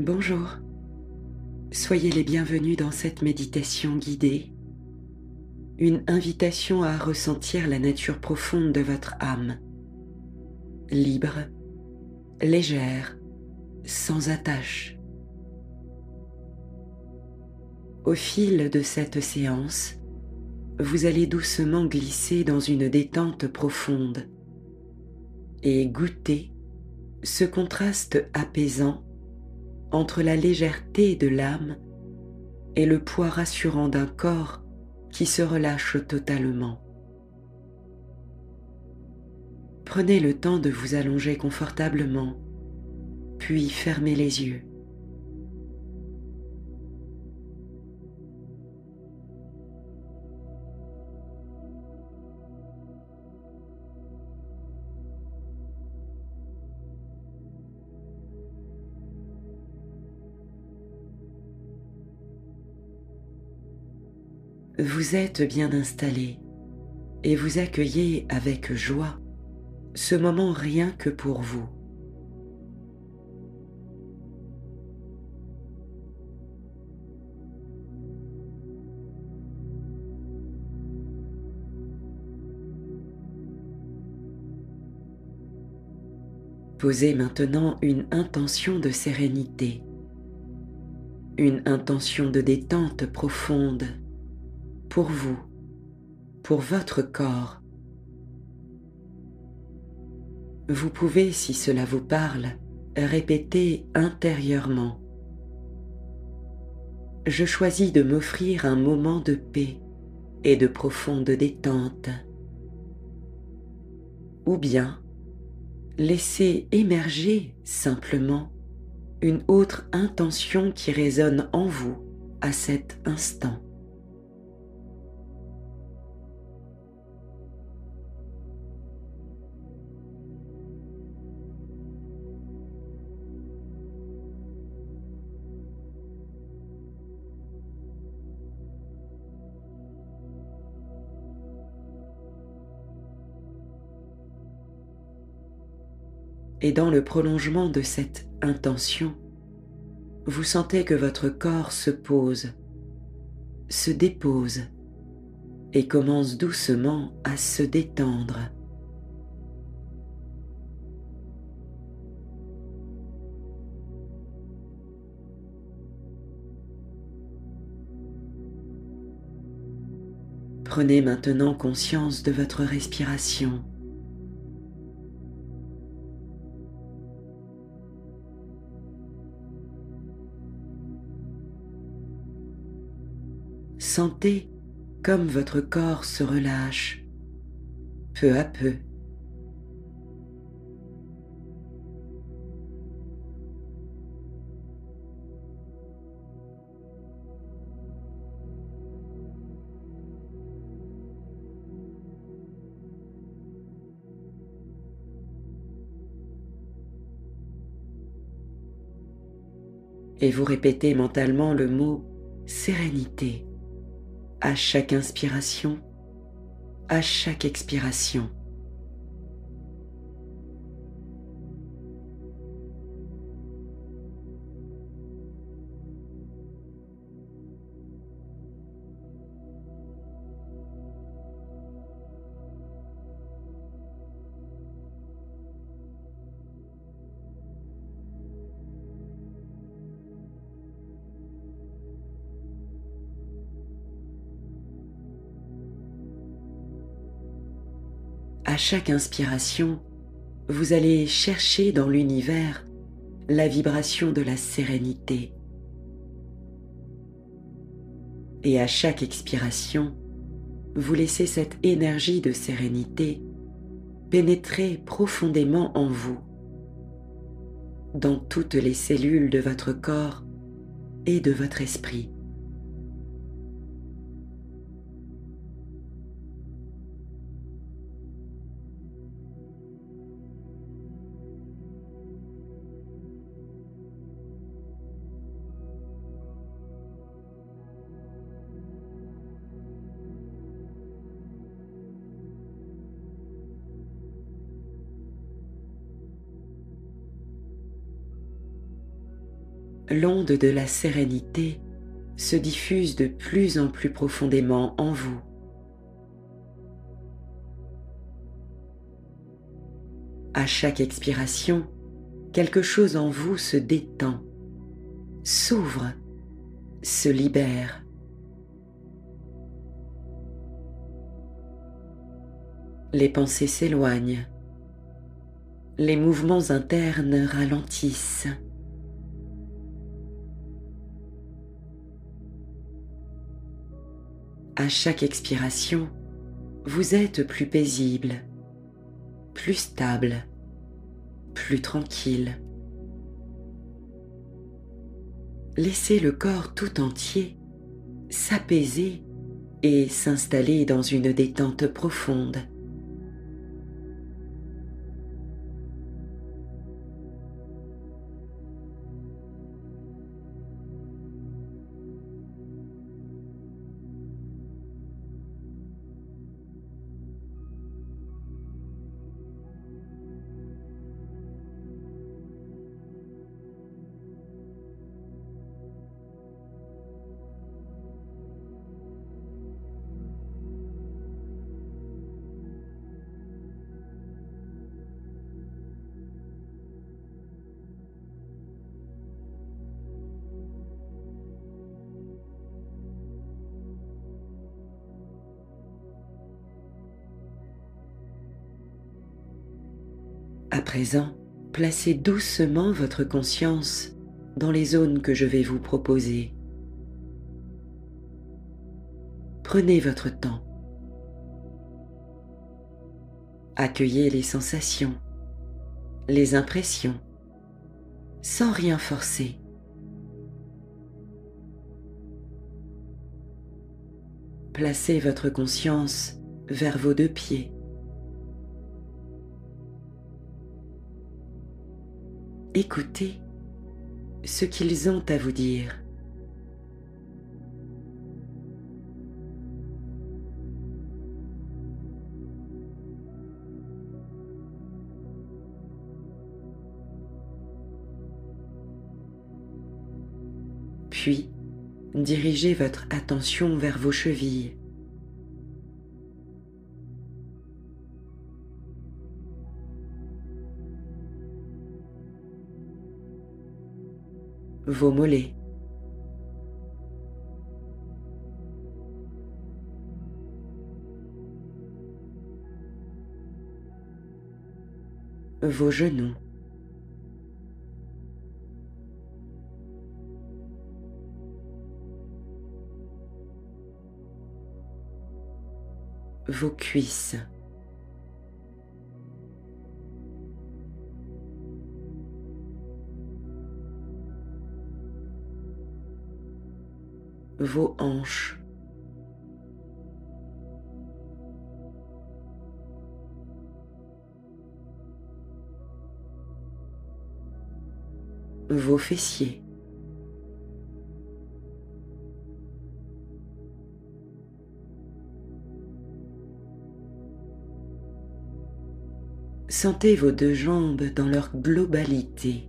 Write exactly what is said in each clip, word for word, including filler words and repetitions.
Bonjour, soyez les bienvenus dans cette méditation guidée, une invitation à ressentir la nature profonde de votre âme, libre, légère, sans attache. Au fil de cette séance, vous allez doucement glisser dans une détente profonde et goûter ce contraste apaisant entre la légèreté de l'âme et le poids rassurant d'un corps qui se relâche totalement. Prenez le temps de vous allonger confortablement, puis fermez les yeux. Vous êtes bien installé et vous accueillez avec joie ce moment rien que pour vous. Posez maintenant une intention de sérénité, une intention de détente profonde pour vous, pour votre corps. Vous pouvez, si cela vous parle, répéter intérieurement: je choisis de m'offrir un moment de paix et de profonde détente. Ou bien, laissez émerger simplement une autre intention qui résonne en vous à cet instant. Et dans le prolongement de cette intention, vous sentez que votre corps se pose, se dépose et commence doucement à se détendre. Prenez maintenant conscience de votre respiration. Sentez comme votre corps se relâche peu à peu. Et vous répétez mentalement le mot sérénité à chaque inspiration, à chaque expiration. À chaque inspiration, vous allez chercher dans l'univers la vibration de la sérénité. Et à chaque expiration, vous laissez cette énergie de sérénité pénétrer profondément en vous, dans toutes les cellules de votre corps et de votre esprit. l'onde de la sérénité se diffuse de plus en plus profondément en vous. À chaque expiration, quelque chose en vous se détend, s'ouvre, se libère. Les pensées s'éloignent, les mouvements internes ralentissent. À chaque expiration, vous êtes plus paisible, plus stable, plus tranquille. Laissez le corps tout entier s'apaiser et s'installer dans une détente profonde. À présent, placez doucement votre conscience dans les zones que je vais vous proposer. Prenez votre temps. Accueillez les sensations, les impressions, sans rien forcer. Placez votre conscience vers vos deux pieds. Écoutez ce qu'ils ont à vous dire. Puis, dirigez votre attention vers vos chevilles. Vos mollets, vos genoux, vos cuisses, vos hanches, vos fessiers, sentez vos deux jambes dans leur globalité.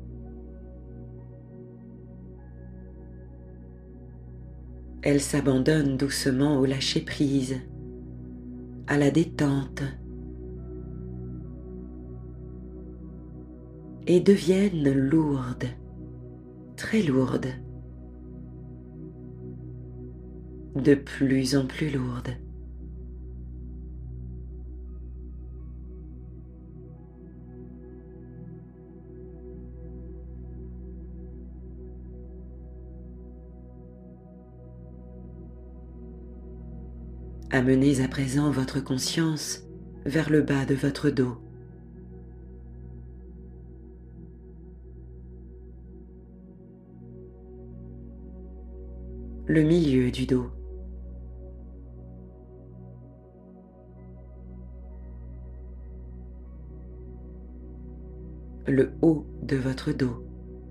Elles s'abandonnent doucement au lâcher-prise, à la détente, et deviennent lourdes, très lourdes, de plus en plus lourdes. Amenez à présent votre conscience vers le bas de votre dos. Le milieu du dos. Le haut de votre dos.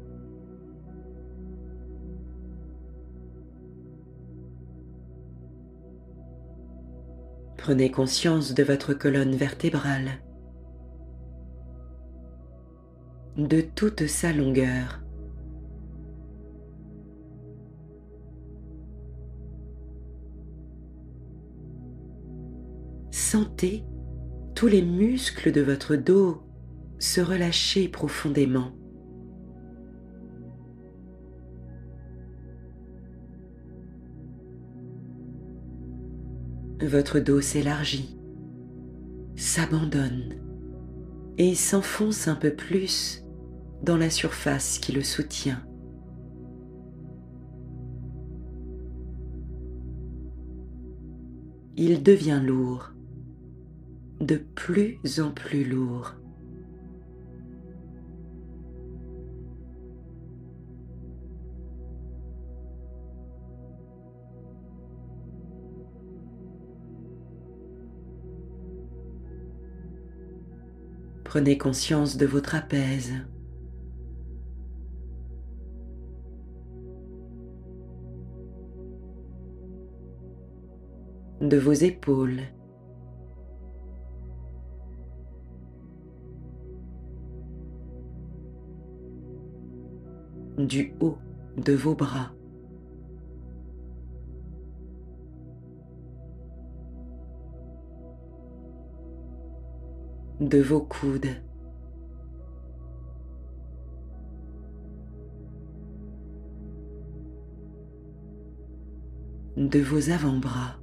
Prenez conscience de votre colonne vertébrale, de toute sa longueur, sentez tous les muscles de votre dos se relâcher profondément. Votre dos s'élargit, s'abandonne et s'enfonce un peu plus dans la surface qui le soutient. Il devient lourd, de plus en plus lourd. Prenez conscience de vos trapèzes, de vos épaules, du haut de vos bras, de vos coudes, de vos avant-bras,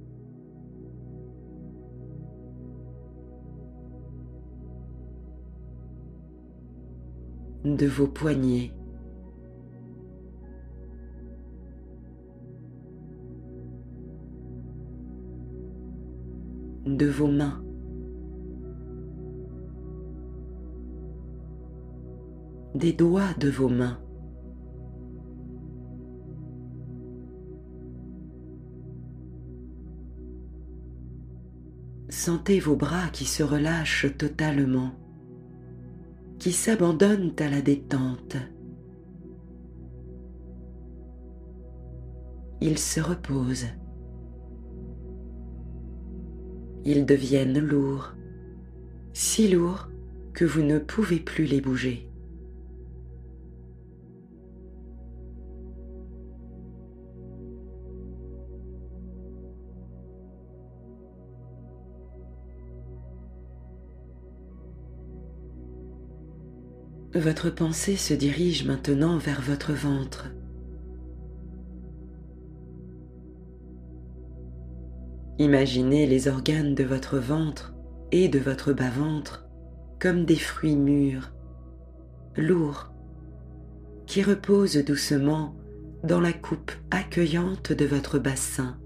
de vos poignets, de vos mains, des doigts de vos mains, sentez vos bras qui se relâchent totalement, qui s'abandonnent à la détente. Ils se reposent. Ils deviennent lourds, si lourds que vous ne pouvez plus les bouger. Votre pensée se dirige maintenant vers votre ventre. Imaginez les organes de votre ventre et de votre bas-ventre comme des fruits mûrs, lourds, qui reposent doucement dans la coupe accueillante de votre bassin.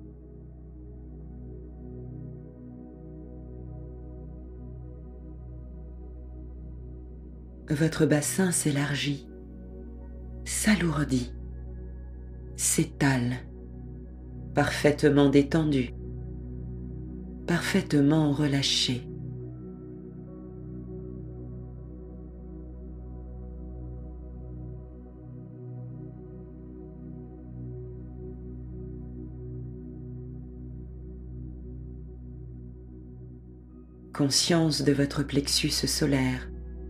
Votre bassin s'élargit, s'alourdit, s'étale, parfaitement détendu, parfaitement relâché. Conscience de votre plexus solaire.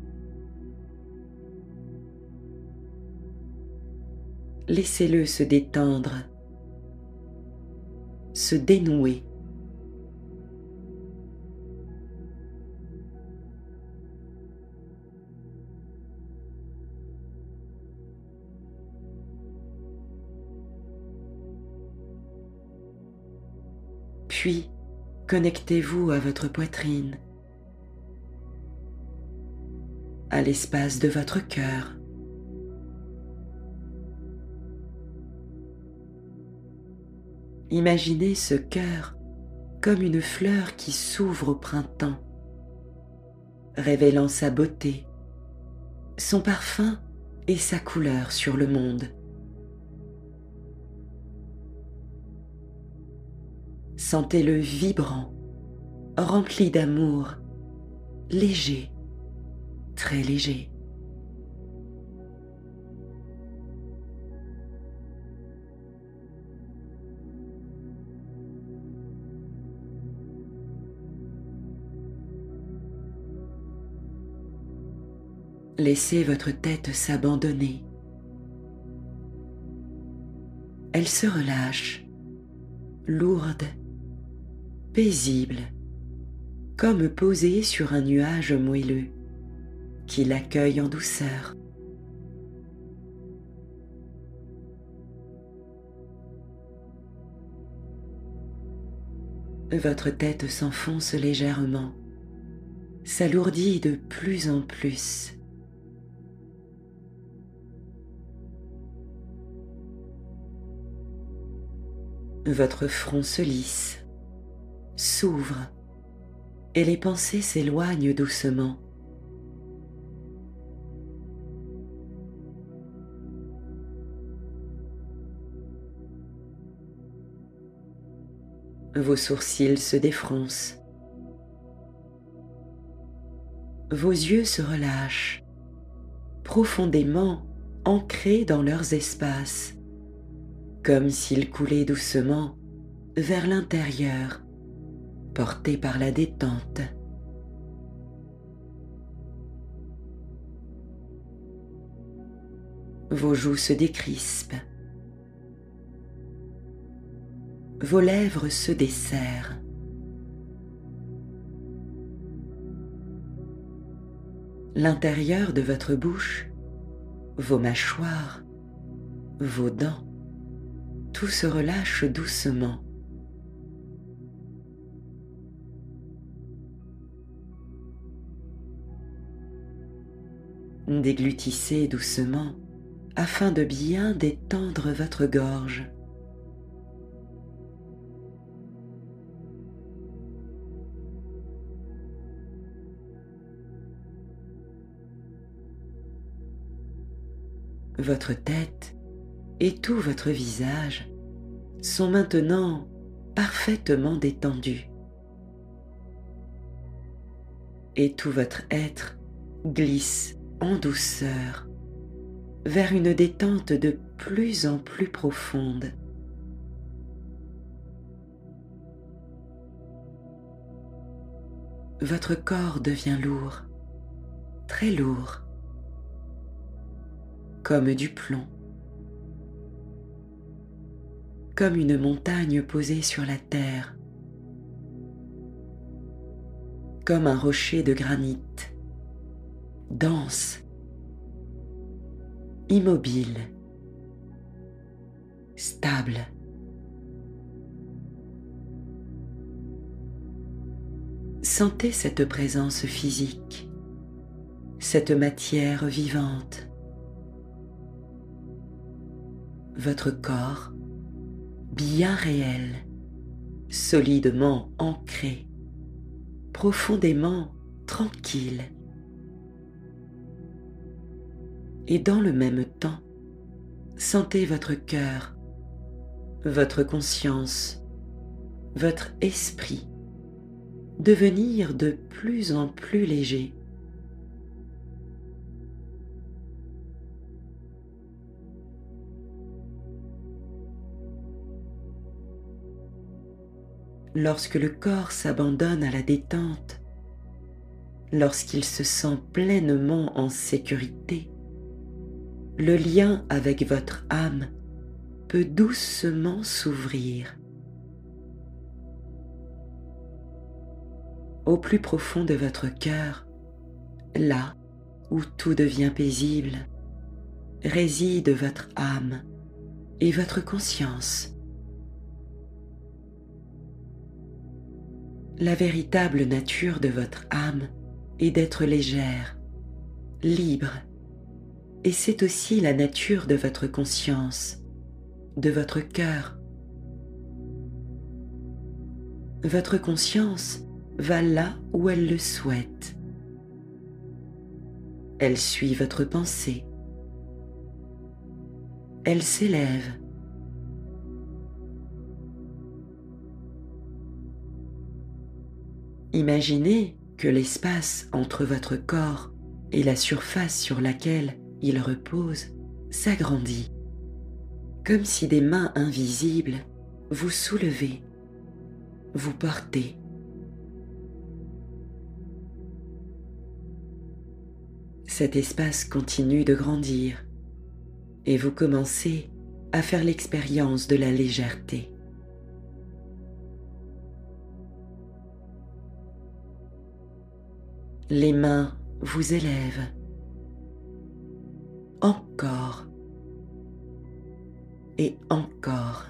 Laissez-le se détendre, se dénouer. Puis, connectez-vous à votre poitrine, à l'espace de votre cœur. Imaginez ce cœur comme une fleur qui s'ouvre au printemps, révélant sa beauté, son parfum et sa couleur sur le monde. Sentez-le vibrant, rempli d'amour, léger, très léger. Laissez votre tête s'abandonner. Elle se relâche, lourde, paisible comme posé sur un nuage moelleux qui l'accueille en douceur. Votre tête s'enfonce légèrement, s'alourdit de plus en plus. Votre front se lisse, s'ouvre et les pensées s'éloignent doucement. Vos sourcils se défroncent. Vos yeux se relâchent, profondément ancrés dans leurs espaces, comme s'ils coulaient doucement vers l'intérieur, portés par la détente. Vos joues se décrispent. Vos lèvres se desserrent. L'intérieur de votre bouche, vos mâchoires, vos dents, tout se relâche doucement. Déglutissez doucement afin de bien détendre votre gorge. Votre tête et tout votre visage sont maintenant parfaitement détendus. Et tout votre être glisse en douceur vers une détente de plus en plus profonde. Votre corps devient lourd, très lourd, comme du plomb, comme une montagne posée sur la terre, comme un rocher de granit, dense, immobile, stable. Sentez cette présence physique, cette matière vivante. Votre corps, bien réel, solidement ancré, profondément tranquille. Et dans le même temps, sentez votre cœur, votre conscience, votre esprit devenir de plus en plus léger. Lorsque le corps s'abandonne à la détente, lorsqu'il se sent pleinement en sécurité, le lien avec votre âme peut doucement s'ouvrir. Au plus profond de votre cœur, là où tout devient paisible, réside votre âme et votre conscience. La véritable nature de votre âme est d'être légère, libre, et c'est aussi la nature de votre conscience, de votre cœur. Votre conscience va là où elle le souhaite. Elle suit votre pensée. Elle s'élève. Imaginez que l'espace entre votre corps et la surface sur laquelle il repose s'agrandit, comme si des mains invisibles vous soulevaient, vous portaient. Cet espace continue de grandir et vous commencez à faire l'expérience de la légèreté. Les mains vous élèvent. Encore et encore.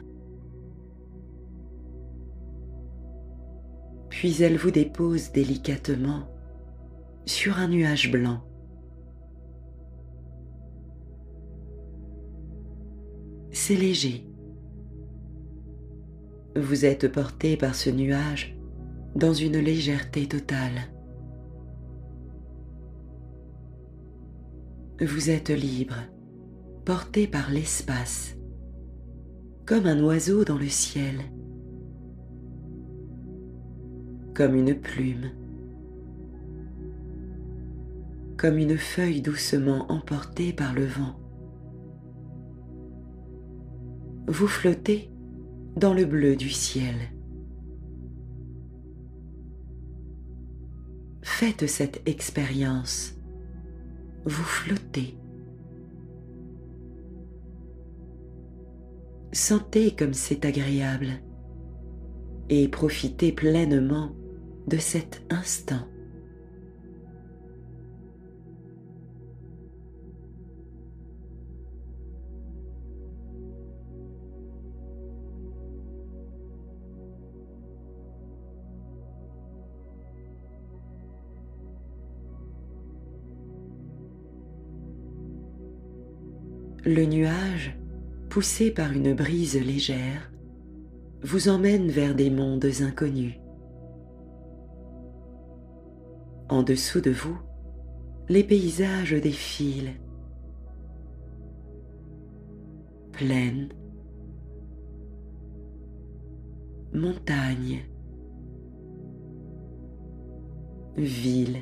Puis elles vous déposent délicatement sur un nuage blanc. C'est léger. Vous êtes porté par ce nuage dans une légèreté totale. Vous êtes libre, porté par l'espace, comme un oiseau dans le ciel, comme une plume, comme une feuille doucement emportée par le vent. Vous flottez dans le bleu du ciel. Faites cette expérience. Vous flottez. Sentez comme c'est agréable et profitez pleinement de cet instant. Le nuage, poussé par une brise légère, vous emmène vers des mondes inconnus. En dessous de vous, les paysages défilent. Plaines, montagnes, villes,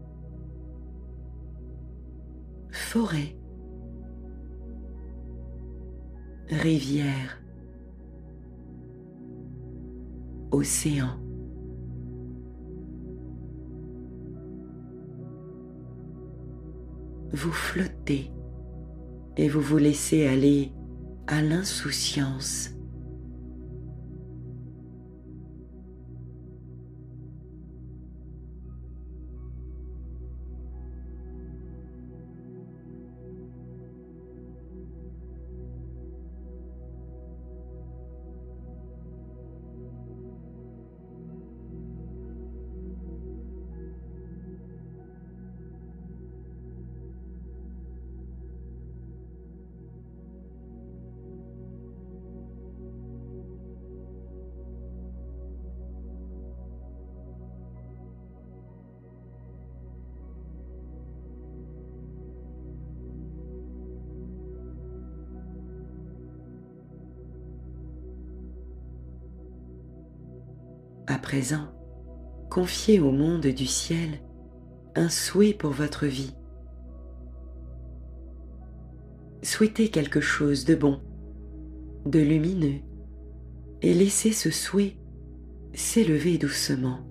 forêts, rivières, océans. Vous flottez et vous vous laissez aller à l'insouciance. À présent, confiez au monde du ciel un souhait pour votre vie. Souhaitez quelque chose de bon, de lumineux, et laissez ce souhait s'élever doucement.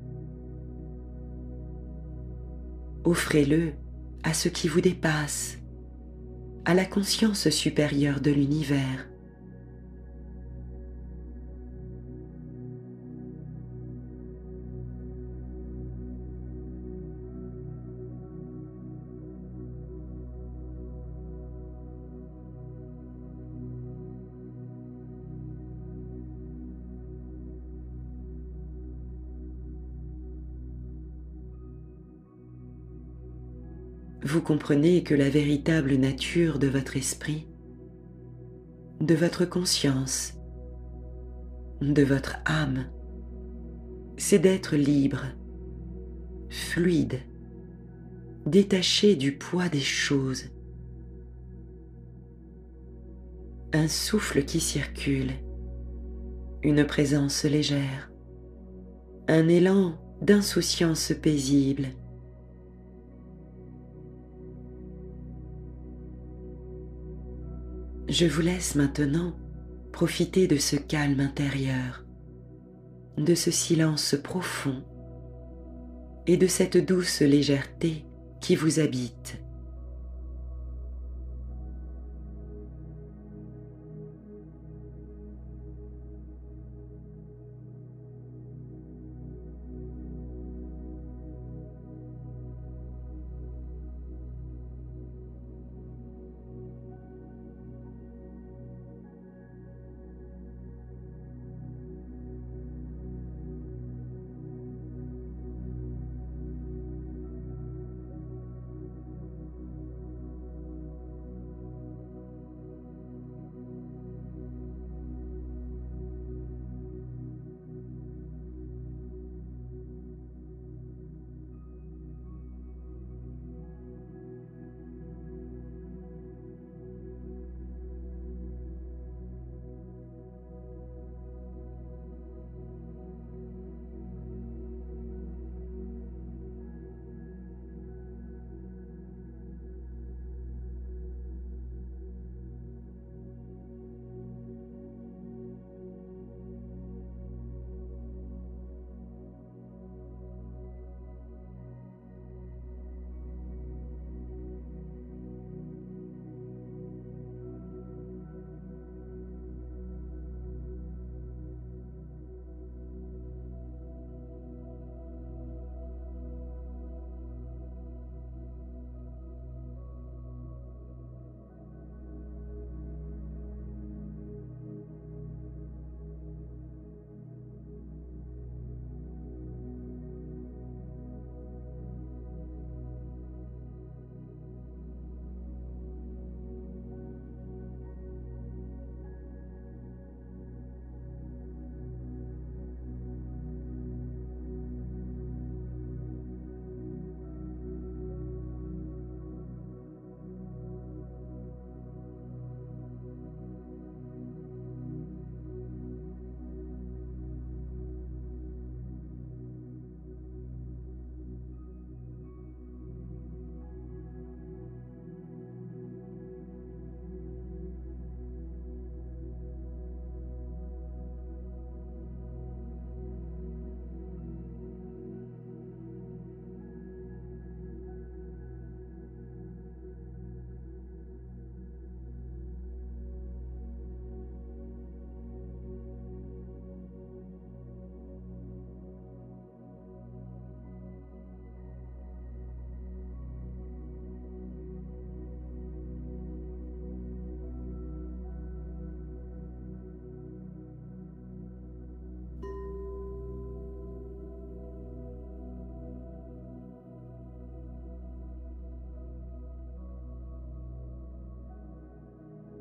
Offrez-le à ce qui vous dépasse, à la conscience supérieure de l'univers. Vous comprenez que la véritable nature de votre esprit, de votre conscience, de votre âme, c'est d'être libre, fluide, détaché du poids des choses. Un souffle qui circule, une présence légère, un élan d'insouciance paisible. Je vous laisse maintenant profiter de ce calme intérieur, de ce silence profond et de cette douce légèreté qui vous habite.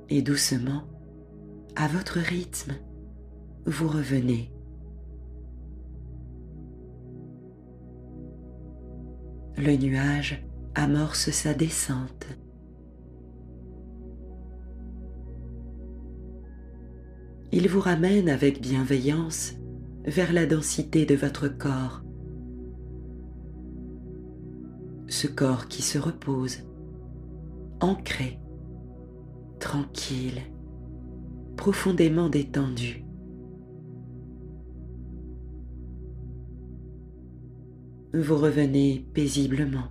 Et doucement, à votre rythme, vous revenez. Le nuage amorce sa descente. Il vous ramène avec bienveillance vers la densité de votre corps. Ce corps qui se repose, ancré, tranquille, profondément détendu. Vous revenez paisiblement.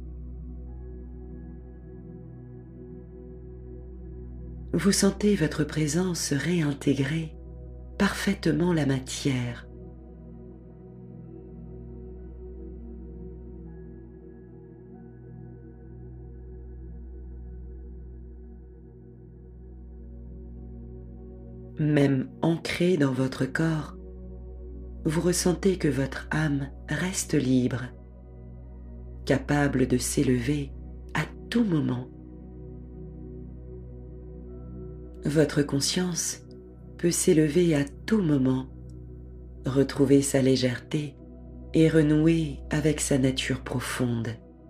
Vous sentez votre présence réintégrer parfaitement la matière. Même ancré dans votre corps, vous ressentez que votre âme reste libre, capable de s'élever à tout moment. Votre conscience peut s'élever à tout moment, retrouver sa légèreté et renouer avec sa nature profonde.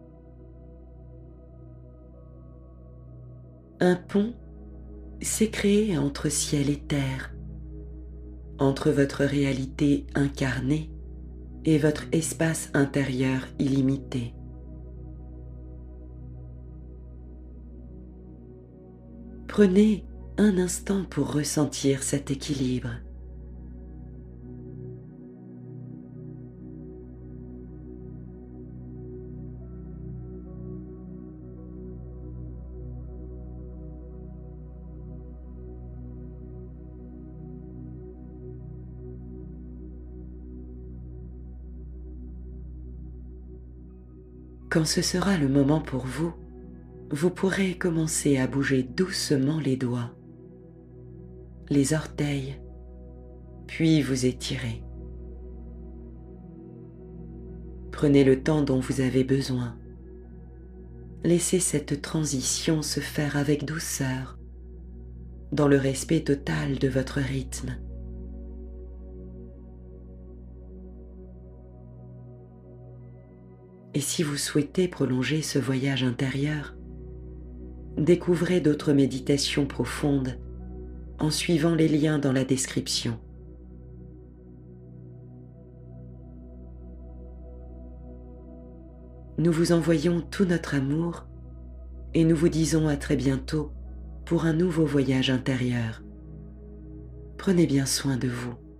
Un pont s'est créé entre ciel et terre, entre votre réalité incarnée et votre espace intérieur illimité. Prenez un instant pour ressentir cet équilibre. Quand ce sera le moment pour vous, vous pourrez commencer à bouger doucement les doigts, les orteils, puis vous étirer. Prenez le temps dont vous avez besoin. Laissez cette transition se faire avec douceur, dans le respect total de votre rythme. Et si vous souhaitez prolonger ce voyage intérieur, découvrez d'autres méditations profondes en suivant les liens dans la description. Nous vous envoyons tout notre amour et nous vous disons à très bientôt pour un nouveau voyage intérieur. Prenez bien soin de vous.